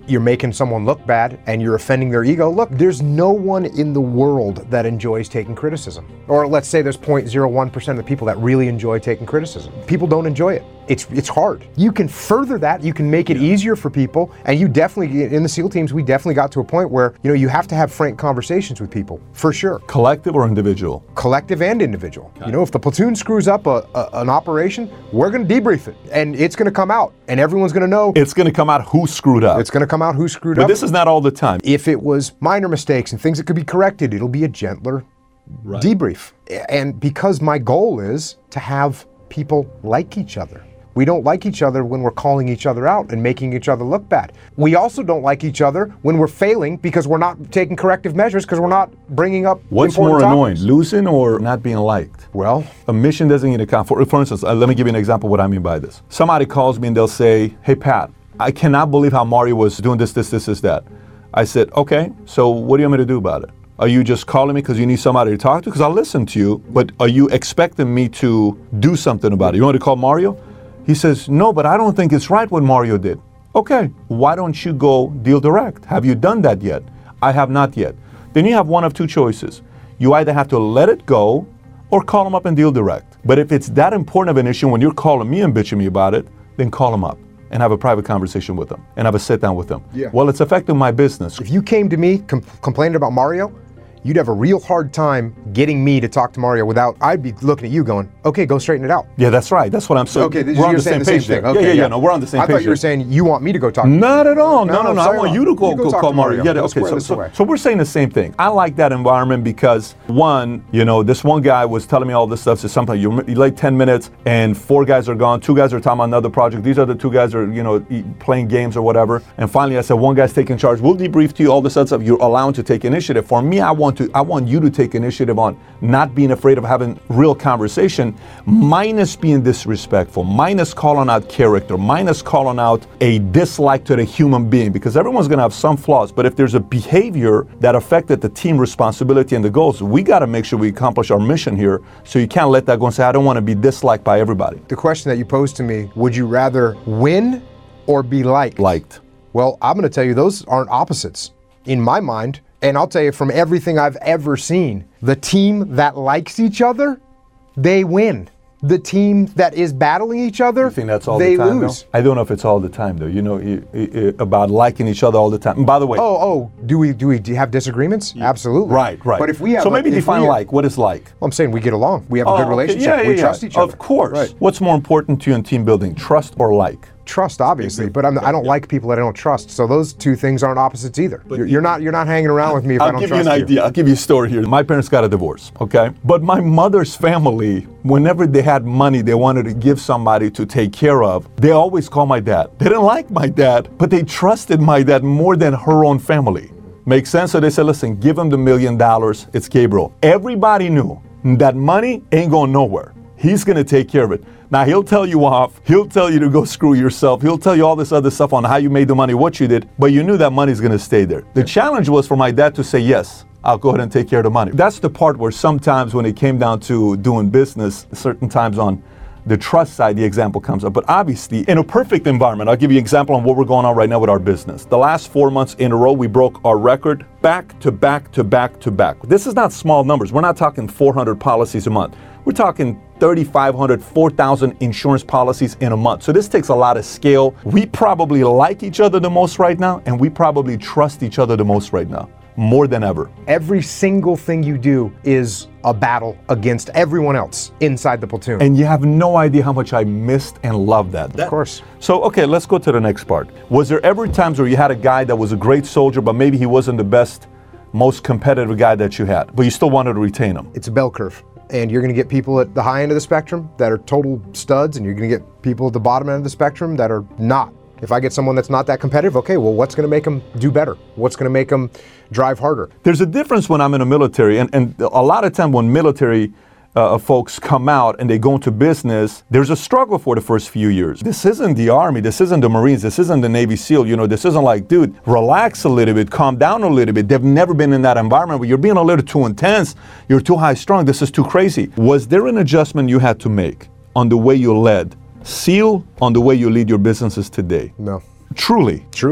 you're making someone look bad and you're offending their ego. Look, there's no one in the world that enjoys taking criticism. Or let's say there's zero point zero one percent of the people that really enjoy taking criticism. People don't enjoy it. It's it's hard. You can further that, you can make it easier for people, and you definitely, in the SEAL teams, we definitely got to a point where, you know, you have to have frank conversations with people, for sure. Collective or individual? Collective and individual. You know, if the platoon screws up a, a, an operation, we're gonna debrief it, and it's gonna come out, and everyone's gonna know. It's going to come out who screwed up. It's gonna come out who screwed But up. this is not all the time. If it was minor mistakes and things that could be corrected, it'll be a gentler Right. debrief. And because my goal is to have people like each other. We don't like each other when we're calling each other out and making each other look bad. We also don't like each other when we're failing because we're not taking corrective measures, because we're not bringing up What's important more topics. annoying, losing or not being liked? Well, A mission doesn't get account for. For instance, uh, let me give you an example of what I mean by this. Somebody calls me and they'll say, "Hey Pat, I cannot believe how Mario was doing this, this, this, this, that." I said, "Okay, so what do you want me to do about it? Are you just calling me because you need somebody to talk to? Because I'll listen to you, but are you expecting me to do something about it? You want to call Mario?" He says, "No, but I don't think it's right what Mario did." "Okay, why don't you go deal direct? Have you done that yet?" "I have not yet." Then you have one of two choices. You either have to let it go or call him up and deal direct. But if it's that important of an issue when you're calling me and bitching me about it, then call him up and have a private conversation with him and have a sit down with him. Yeah. Well, it's affecting my business. if you came to me com- complaining about Mario, you'd have a real hard time getting me to talk to Mario without, I'd be looking at you going, okay, go straighten it out. Yeah, that's right. That's what I'm saying. Okay, we're on you're the saying same the page same thing. there. Okay, yeah, yeah, yeah. No, we're on the same I page. thought you were there. saying you want me to go talk to Not at all. No, No, no, no. sorry, I want no. you to go, You go go talk call to Mario. Mario. Yeah, yeah, Let's okay. square So, this so, away. so we're saying the same thing. I like that environment because, one, you know, this one guy was telling me all this stuff. So sometimes you're you're late ten minutes and four guys are gone. Two guys are talking about another project. These other two guys are, you know, e- playing games or whatever. And finally I said, one guy's taking charge. We'll debrief to you all this other stuff. You're allowed to take initiative. For me, I want to, I want you to take initiative on not being afraid of having real conversation, minus being disrespectful, minus calling out character, minus calling out a dislike to the human being, because everyone's going to have some flaws. But if there's a behavior that affected the team responsibility and the goals, we got to make sure we accomplish our mission here. So you can't let that go and say, I don't want to be disliked by everybody. The question that you posed to me, would you rather win or be liked? Liked. Well, I'm going to tell you, those aren't opposites in my mind. And I'll tell you, from everything I've ever seen, the team that likes each other, they win. The team that is battling each other, I think that's all they the time, lose. though? I don't know if it's all the time, though. You know, you, you, about liking each other all the time. And by the way, Oh, oh, do we do we do you have disagreements? Absolutely. right, right. But if we have, so a- maybe if define we- like. What is like? I'm saying we get along. We have a Oh, good okay. relationship. Yeah, yeah, we yeah. trust each other. Of course. Right. What's more important to you in team building, trust or like? Trust, obviously, but I'm, I don't like people that I don't trust. So those two things aren't opposites either. You're, you're not you're not hanging around with me if I I'll don't give you trust an idea. I'll give you a story here. My parents got a divorce, okay? But my mother's family, whenever they had money they wanted to give somebody to take care of, they always called my dad. They didn't like my dad, but they trusted my dad more than her own family. Make sense? So they said, listen, give him the million dollars. It's Gabriel. Everybody knew that money ain't going nowhere. He's going to take care of it. Now, he'll tell you off. He'll tell you to go screw yourself. He'll tell you all this other stuff on how you made the money, what you did, but you knew that money's going to stay there. The challenge was for my dad to say, yes, I'll go ahead and take care of the money. That's the part where sometimes when it came down to doing business, certain times on the trust side, the example comes up. But obviously, in a perfect environment, I'll give you an example on what we're going on right now with our business. The last four months in a row, we broke our record back to back to back to back. This is not small numbers. We're not talking four hundred policies a month. We're talking thirty-five hundred, four thousand insurance policies in a month. So this takes a lot of scale. We probably like each other the most right now, and we probably trust each other the most right now, more than ever. Every single thing you do is a battle against everyone else inside the platoon. And you have no idea how much I missed and loved that. of course. So, okay, let's go to the next part. Was there ever times where you had a guy that was a great soldier, but maybe he wasn't the best, most competitive guy that you had, but you still wanted to retain him? It's a bell curve. And you're going to get people at the high end of the spectrum that are total studs, and you're going to get people at the bottom end of the spectrum that are not. If I get someone that's not that competitive, okay, well, what's going to make them do better? What's going to make them drive harder? There's a difference when I'm in the military, and, and a lot of time when military uh, folks come out and they go into business, there's a struggle for the first few years. This isn't the Army, this isn't the Marines, this isn't the Navy SEAL, you know, this isn't like, dude, relax a little bit, calm down a little bit. They've never been in that environment where you're being a little too intense, you're too high strung, this is too crazy. Was there an adjustment you had to make on the way you led SEAL, on the way you lead your businesses today? No. Truly. Truly.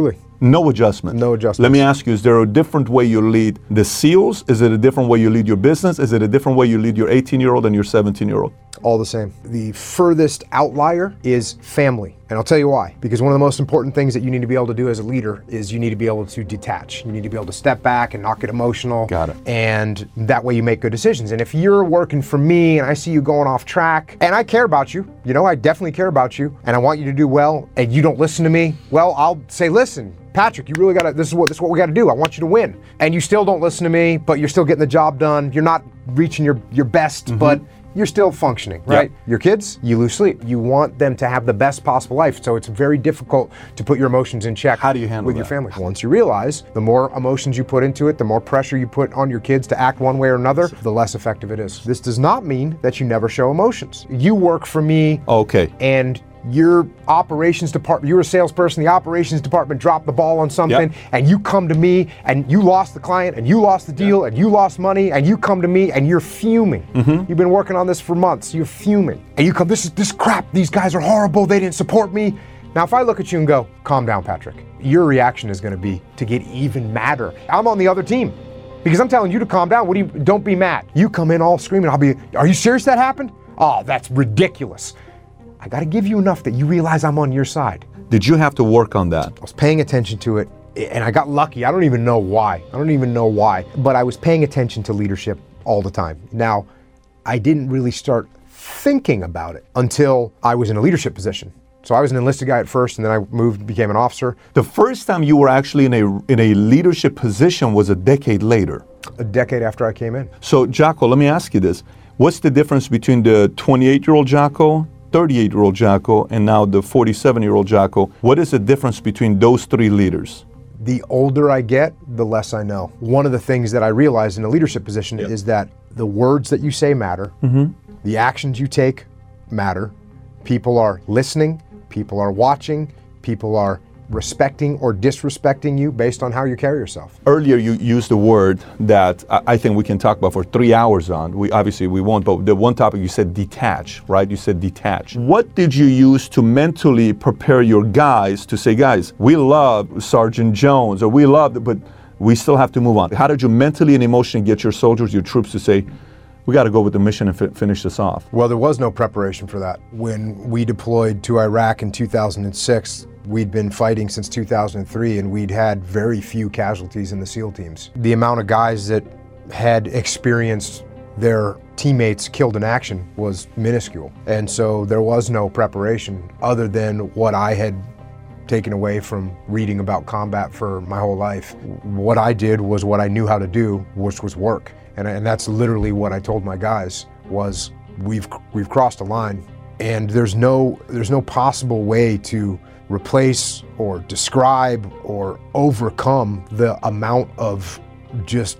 No adjustment. No adjustments. Let me ask you, is there a different way you lead the SEALs? Is it a different way you lead your business? Is it a different way you lead your eighteen-year-old and your seventeen-year-old? All the same. The furthest outlier is family. And I'll tell you why. Because one of the most important things that you need to be able to do as a leader is you need to be able to detach. You need to be able to step back and not get emotional. Got it. And that way you make good decisions. And if you're working for me and I see you going off track, and I care about you, you know, I definitely care about you, and I want you to do well, and you don't listen to me, well, I'll say, listen, Patrick, you really gotta, this is what this is what we gotta do. I want you to win. And you still don't listen to me, but you're still getting the job done. You're not reaching your, your best, mm-hmm. but you're still functioning, right? Yep. Your kids, you lose sleep. You want them to have the best possible life, so it's very difficult to put your emotions in check. How do you handle with that? your family? Once you realize, the more emotions you put into it, the more pressure you put on your kids to act one way or another, the less effective it is. This does not mean that you never show emotions. You work for me, okay, and your operations department, you're a salesperson, the operations department dropped the ball on something, yep. and you come to me and you lost the client and you lost the deal, yep. and you lost money, and you come to me and you're fuming. Mm-hmm. You've been working on this for months, you're fuming. And you come, this is this crap, these guys are horrible, they didn't support me. Now if I look at you and go, calm down, Patrick, your reaction is gonna be to get even madder. I'm on the other team. Because I'm telling you to calm down, what do you, don't be mad. You come in all screaming, I'll be, are you serious that happened? Oh, that's ridiculous. I gotta give you enough that you realize I'm on your side. Did you have to work on that? I was paying attention to it, and I got lucky. I don't even know why. I don't even know why, but I was paying attention to leadership all the time. Now, I didn't really start thinking about it until I was in a leadership position. So I was an enlisted guy at first, and then I moved, became an officer. The first time you were actually in a in a leadership position was a decade later. A decade after I came in. So, Jocko, let me ask you this. What's the difference between the twenty-eight-year-old Jocko, thirty-eight-year-old Jocko, and now the forty-seven-year-old Jocko? What is the difference between those three leaders? The older I get, the less I know. One of the things that I realized in a leadership position yep. is that the words that you say matter, mm-hmm. the actions you take matter, people are listening, people are watching, people are respecting or disrespecting you based on how you carry yourself. Earlier you used a word that I think we can talk about for three hours on. We obviously we won't, but the one topic you said detach, right? You said detach. What did you use to mentally prepare your guys to say, guys, we love Sergeant Jones, or we love, but we still have to move on? How did you mentally and emotionally get your soldiers, your troops to say, we got to go with the mission and fi- finish this off? Well, there was no preparation for that. When we deployed to Iraq in two thousand six, we'd been fighting since two thousand three, and we'd had very few casualties in the SEAL teams. The amount of guys that had experienced their teammates killed in action was minuscule. And so there was no preparation other than what I had taken away from reading about combat for my whole life. What I did was what I knew how to do, which was work. And, and that's literally what I told my guys was, we've we've crossed a line, and there's no there's no possible way to replace or describe or overcome the amount of just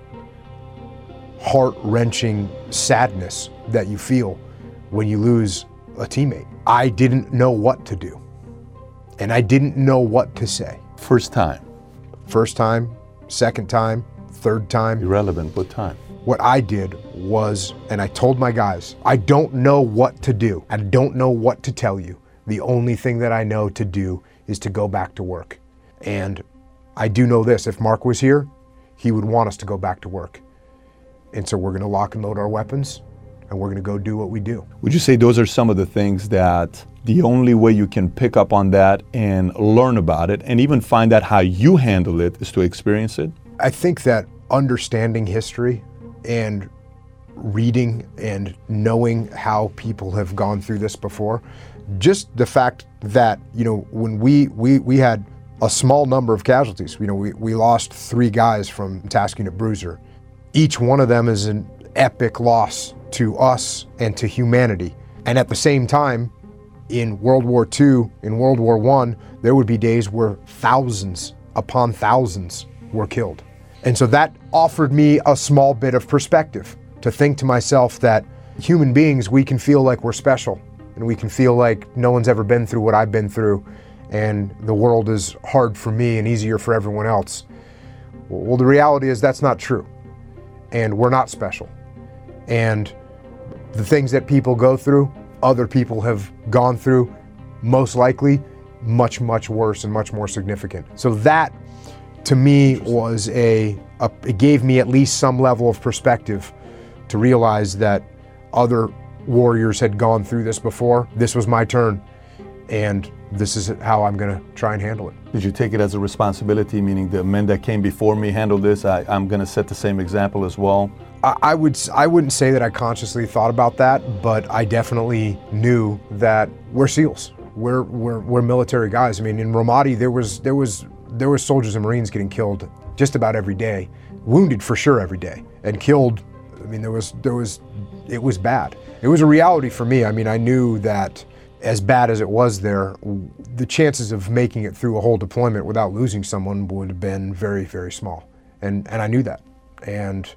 heart-wrenching sadness that you feel when you lose a teammate. I didn't know what to do, and I didn't know what to say. First time. First time, second time, third time. Irrelevant, what time? What I did was, and I told my guys, I don't know what to do. I don't know what to tell you. The only thing that I know to do is to go back to work. And I do know this, if Mark was here, he would want us to go back to work. And so we're gonna lock and load our weapons, and we're gonna go do what we do. Would you say those are some of the things that the only way you can pick up on that and learn about it and even find out how you handle it is to experience it? I think that understanding history and reading and knowing how people have gone through this before, just the fact that, you know, when we we we had a small number of casualties, you know, we, we lost three guys from Task Unit Bruiser. Each one of them is an epic loss to us and to humanity. And at the same time, in World War Two, in World War One, there would be days where thousands upon thousands were killed. And so that offered me a small bit of perspective to think to myself that human beings, we can feel like we're special, and we can feel like no one's ever been through what I've been through, and the world is hard for me and easier for everyone else. Well, the reality is that's not true, and we're not special. And the things that people go through, other people have gone through, most likely much, much worse and much more significant. So that to me was a, a, it gave me at least some level of perspective to realize that other warriors had gone through this before. This was my turn, and this is how I'm gonna try and handle it. Did you take it as a responsibility, meaning the men that came before me handled this, I, I'm gonna set the same example as well? I, I would, I wouldn't say that I consciously thought about that, but I definitely knew that we're SEALs. We're, we're, we're military guys. I mean, in Ramadi, there was, there was, there was soldiers and Marines getting killed just about every day, wounded for sure every day, and killed. I mean, there was, there was, it was bad. It was a reality for me. I mean, I knew that as bad as it was there, the chances of making it through a whole deployment without losing someone would have been very, very small. And, and I knew that. And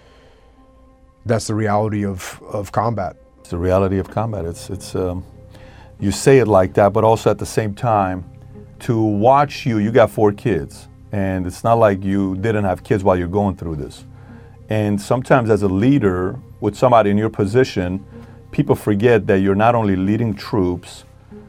that's the reality of, of combat. It's the reality of combat. It's, it's, um, you say it like that, but also at the same time, to watch you, you got four kids, and it's not like you didn't have kids while you're going through this. And sometimes as a leader, with somebody in your position, people forget that you're not only leading troops,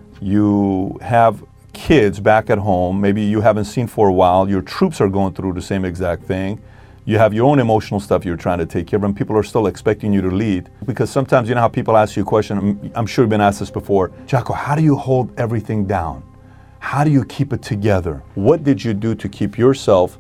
you have kids back at home, maybe you haven't seen for a while, your troops are going through the same exact thing. You have your own emotional stuff you're trying to take care of, and people are still expecting you to lead. Because sometimes, you know how people ask you a question, I'm, I'm sure you've been asked this before, Jocko, how do you hold everything down? How do you keep it together? What did you do to keep yourself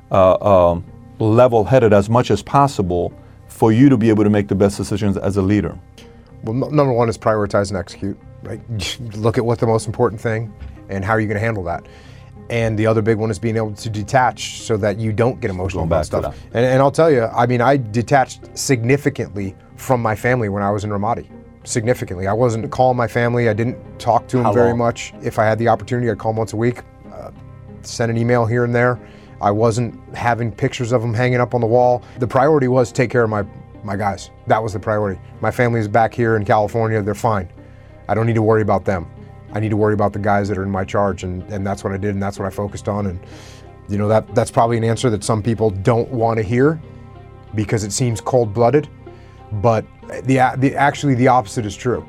uh, um, level-headed as much as possible for you to be able to make the best decisions as a leader? Well, n- number one is prioritize and execute, right? Look at what's the most important thing and how are you gonna handle that? And the other big one is being able to detach so that you don't get emotional Going back about to stuff. And, and I'll tell you, I mean, I detached significantly from my family when I was in Ramadi. Significantly. I wasn't calling my family, I didn't talk to them How very long? much. If I had the opportunity, I'd call them once a week, uh, send an email here and there. I wasn't having pictures of them hanging up on the wall. The priority was take care of my, my guys. That was the priority. My family is back here in California, they're fine. I don't need to worry about them. I need to worry about the guys that are in my charge, and, and that's what I did, and that's what I focused on. And you know, that that's probably an answer that some people don't want to hear because it seems cold-blooded, but the, the actually the opposite is true.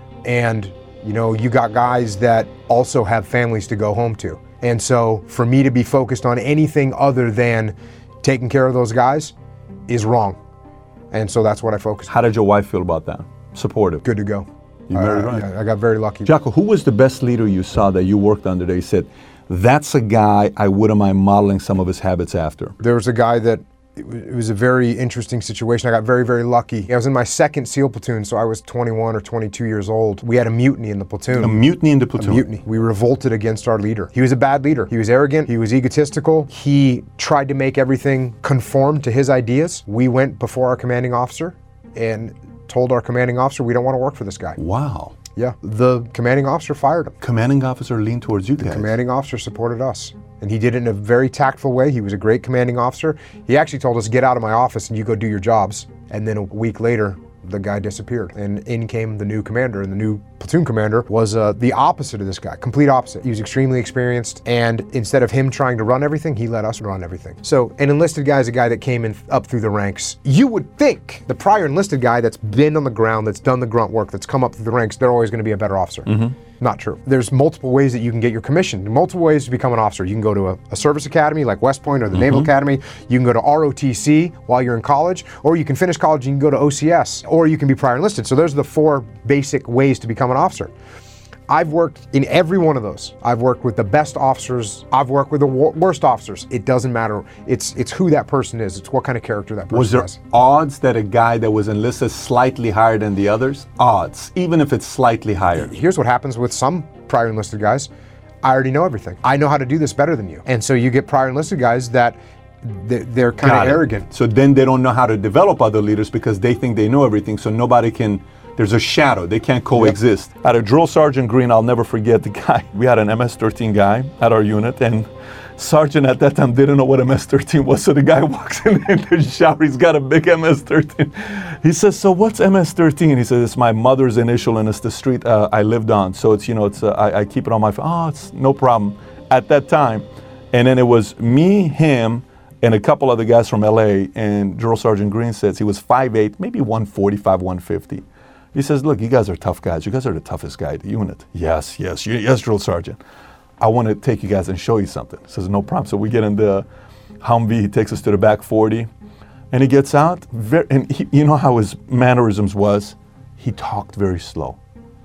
And you know, you got guys that also have families to go home to. And so for me to be focused on anything other than taking care of those guys is wrong. And so that's what I focused on. How did your wife feel about that? Supportive? Good to go. You very Uh, right. yeah, I got very lucky. Jocko, who was the best leader you saw that you worked under that you said, that's a guy I wouldn't mind modeling some of his habits after? There was a guy that, it was, it was a very interesting situation. I got very, very lucky. I was in my second SEAL platoon, so I was twenty-one or twenty-two years old. We had a mutiny in the platoon. A mutiny in the platoon? A mutiny. We revolted against our leader. He was a bad leader. He was arrogant. He was egotistical. He tried to make everything conform to his ideas. We went before our commanding officer and told our commanding officer, we don't want to work for this guy. Wow. Yeah. The commanding officer fired him. Commanding officer leaned towards you guys. Commanding officer supported us. And he did it in a very tactful way. He was a great commanding officer. He actually told us, get out of my office and you go do your jobs. And then a week later, the guy disappeared. And in came the new commander. And the new platoon commander was uh, the opposite of this guy, complete opposite. He was extremely experienced. And instead of him trying to run everything, he let us run everything. So an enlisted guy is a guy that came in up through the ranks. You would think the prior enlisted guy that's been on the ground, that's done the grunt work, that's come up through the ranks, they're always going to be a better officer. Mm-hmm. Not true. There's multiple ways that you can get your commission, multiple ways to become an officer. You can go to a, a service academy like West Point or the mm-hmm. Naval Academy. You can go to R O T C while you're in college, or you can finish college and you can go to O C S, or you can be prior enlisted. So those are the four basic ways to become an officer. I've worked in every one of those. I've worked with the best officers. I've worked with the wor- worst officers. It doesn't matter. It's it's who that person is. It's what kind of character that person Was there has. odds that a guy that was enlisted slightly higher than the others? Odds, even if it's slightly higher. Here's what happens with some prior enlisted guys. I already know everything. I know how to do this better than you. And so you get prior enlisted guys that they're, they're kind Got of it. arrogant. So then they don't know how to develop other leaders because they think they know everything, so nobody can, there's a shadow, they can't coexist. Yep. At a drill sergeant Green, I'll never forget the guy, we had an M S thirteen guy at our unit, and Sergeant at that time didn't know what M S thirteen was, so the guy walks in in the shower, he's got a big M S thirteen. He says, so what's M S thirteen? He says, it's my mother's initial and it's the street uh, I lived on. So it's, you know, it's uh, I, I keep it on my phone. Oh, it's no problem. At that time, and then it was me, him, and a couple other guys from L A, and Drill Sergeant Green says he was five eight, maybe one forty-five, one fifty. He says, look, you guys are tough guys. You guys are the toughest guy at the unit. Yes, yes, yes, Drill Sergeant. I want to take you guys and show you something. He says, no problem. So we get in the Humvee. He takes us to the back forty. And he gets out. Very, and he, you know how his mannerisms was? He talked very slow.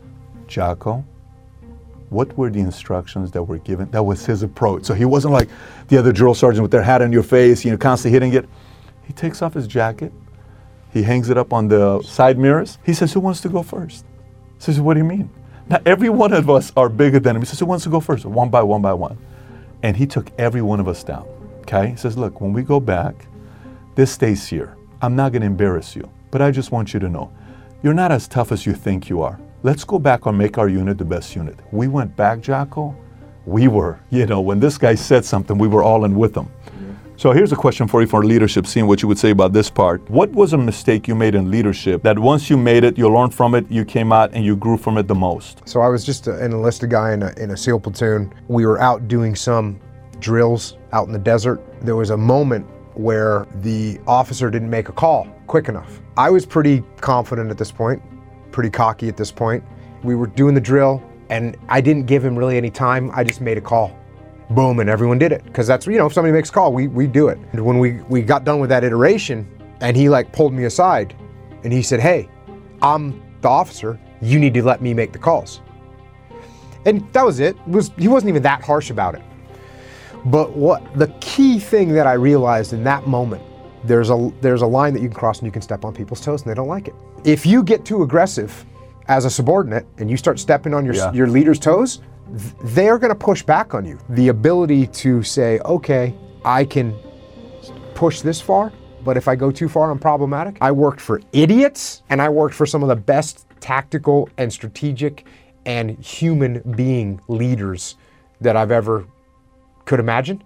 Jocko, what were the instructions that were given? That was his approach. So he wasn't like the other drill sergeant with their hat on your face, you know, constantly hitting it. He takes off his jacket. He hangs it up on the side mirrors. He says, who wants to go first? He says, what do you mean? Now, every one of us are bigger than him. He says, who wants to go first? One by one by one. And he took every one of us down, okay? He says, look, when we go back, this stays here. I'm not going to embarrass you, but I just want you to know, you're not as tough as you think you are. Let's go back and make our unit the best unit. We went back, Jocko. We were, you know, when this guy said something, we were all in with him. Mm-hmm. So here's a question for you for leadership, seeing what you would say about this part. What was a mistake you made in leadership that once you made it, you learned from it, you came out and you grew from it the most? So I was just a, an enlisted guy in a, in a SEAL platoon. We were out doing some drills out in the desert. There was a moment where the officer didn't make a call quick enough. I was pretty confident at this point, pretty cocky at this point. We were doing the drill and I didn't give him really any time. I just made a call. Boom, and everyone did it. Because that's, you know, if somebody makes a call, we, we do it. And when we, we got done with that iteration and he like pulled me aside and he said, hey, I'm the officer, you need to let me make the calls. And that was it. It was, he wasn't even that harsh about it. But what the key thing that I realized in that moment, there's a there's a line that you can cross and you can step on people's toes and they don't like it. If you get too aggressive as a subordinate and you start stepping on your yeah. your leader's toes, th- they're going to push back on you. The ability to say, okay, I can push this far, but if I go too far, I'm problematic. I worked for idiots and I worked for some of the best tactical and strategic and human being leaders that I've ever could imagine.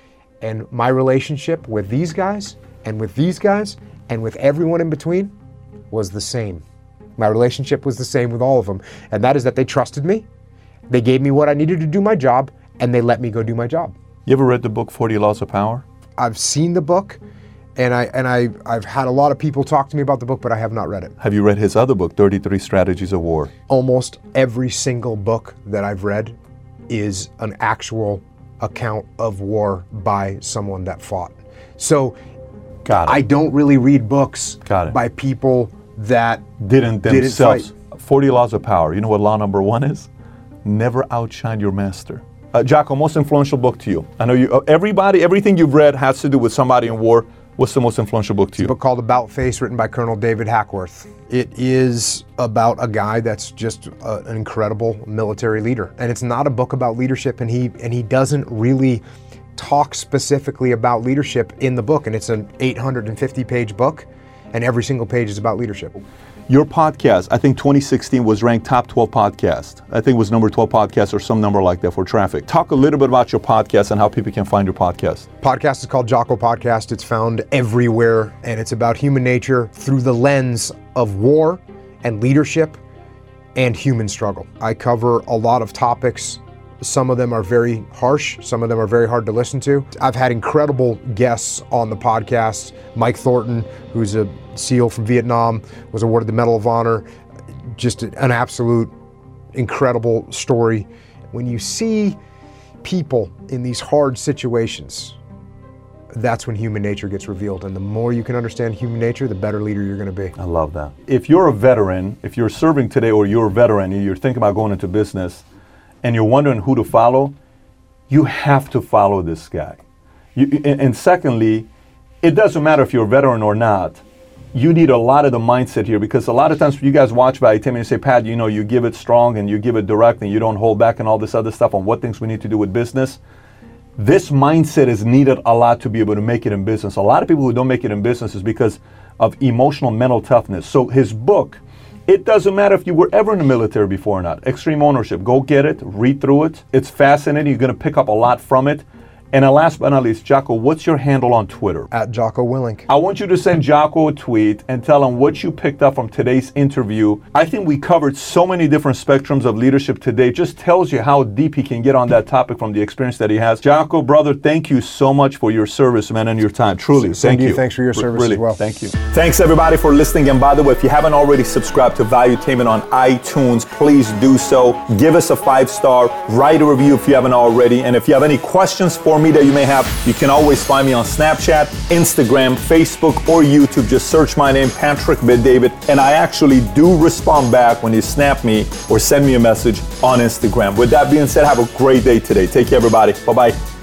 And my relationship with these guys and with these guys and with everyone in between was the same. My relationship was the same with all of them. And that is that they trusted me, they gave me what I needed to do my job, and they let me go do my job. You ever read the book forty Laws of Power? I've seen the book and I and I I've had a lot of people talk to me about the book, but I have not read it. Have you read his other book, thirty-three Strategies of War? Almost every single book that I've read is an actual account of war by someone that fought. So Got it. I don't really read books Got it. by people that didn't themselves. Didn't fight. forty Laws of Power. You know what law number one is? Never outshine your master. Uh, Jocko, most influential book to you? I know you. Uh, everybody, everything you've read has to do with somebody in war. What's the most influential book to you? It's a book called About Face, written by Colonel David Hackworth. It is about a guy that's just a, an incredible military leader. And it's not a book about leadership, and he and he doesn't really talk specifically about leadership in the book. And it's an eight hundred fifty page book, and every single page is about leadership. Your podcast, I think twenty sixteen was ranked top twelve podcast. I think it was number twelve podcast or some number like that for traffic. Talk a little bit about your podcast and how people can find your podcast. Podcast is called Jocko Podcast. It's found everywhere, and it's about human nature through the lens of war and leadership and human struggle. I cover a lot of topics. Some of them are very harsh. Some of them are very hard to listen to. I've had incredible guests on the podcast. Mike Thornton, who's a SEAL from Vietnam, was awarded the Medal of Honor. Just an absolute incredible story. When you see people in these hard situations, that's when human nature gets revealed. And the more you can understand human nature, the better leader you're going to be. I love that. If you're a veteran, if you're serving today or you're a veteran and you're thinking about going into business and you're wondering who to follow, you have to follow this guy. You, and, and secondly, it doesn't matter if you're a veteran or not. You need a lot of the mindset here, because a lot of times you guys watch by Tim and you say, Pat, you know, you give it strong and you give it direct and you don't hold back and all this other stuff on what things we need to do with business. This mindset is needed a lot to be able to make it in business. A lot of people who don't make it in business is because of emotional, mental toughness. So his book, it doesn't matter if you were ever in the military before or not. Extreme Ownership, go get it, read through it. It's fascinating. You're going to pick up a lot from it. And uh, last but not least, Jocko, what's your handle on Twitter? At Jocko Willink. I want you to send Jocko a tweet and tell him what you picked up from today's interview. I think we covered so many different spectrums of leadership today. It just tells you how deep he can get on that topic from the experience that he has. Jocko, brother, thank you so much for your service, man, and your time. Truly, Same thank to you. you. Thanks for your service really, as well. Thank you. Thanks, everybody, for listening. And by the way, if you haven't already subscribed to Valuetainment on iTunes, please do so. Give us a five-star, write a review if you haven't already. And if you have any questions for me that you may have, you can always find me on Snapchat, Instagram, Facebook, or YouTube. Just search my name, Patrick Bet-David, and I actually do respond back when you snap me or send me a message on Instagram. With that being said, have a great day today. Take care, everybody. Bye-bye.